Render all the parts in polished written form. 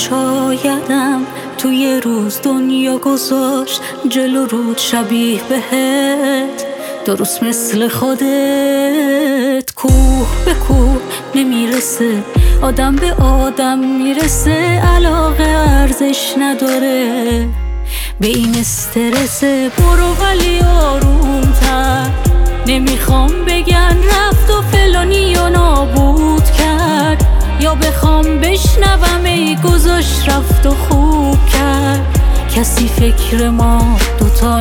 شایدم توی روز دنیا گذاشت جلو رود شبیه بهت، درست مثل خودت. کوه به کوه نمیرسه، آدم به آدم میرسه، علاقه ارزش نداره به این استرسه. برو ولی آرومتر، نمیخوام بگن رفت و فلانی و نابود کرد، یا بخوام بشنوم ای گذاشت رفت و خوب کرد. کسی فکر ما دوتا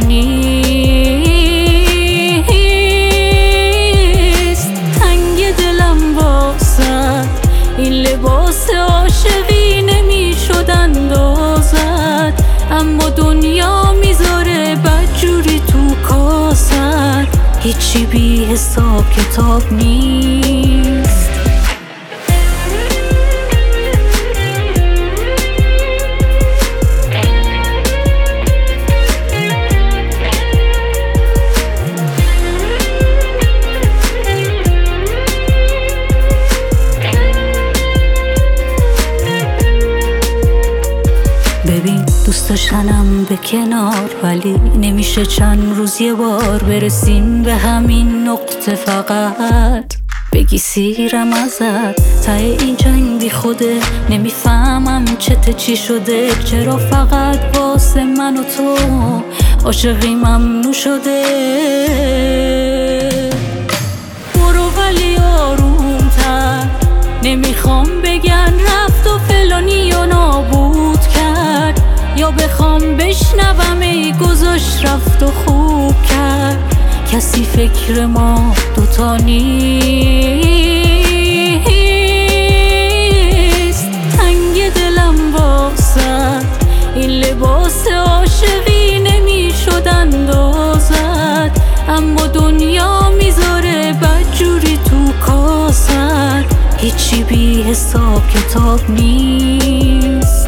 نیست، تنگ دلم واسد این لباس عاشقی نمیشد اندازد، اما دنیا میذاره بدجوری تو کاست، هیچی بی حساب کتاب نیست. ببین دوست داشتنم به کنار، ولی نمیشه چند روز یه بار برسیم به همین نقطه. فقط بگی سیرم ازت، ته این جنگ بی خوده، نمیفهمم چی شده، چرا فقط واسه من و تو عاشقی ممنوع شده. برو ولی آرومتر، نمیخوام بگن رفت و فلانی و نابود کرد، یا بخوام بشنوم ای گذاشت رفت و خوب کرد. کسی فکر ما دوتا نیست، تنگ دلم واسد این لباس عاشقی نمیشد اندازد، اما دنیا میذاره بدجوری تو کاست، هیچی بی حساب کتاب نیست.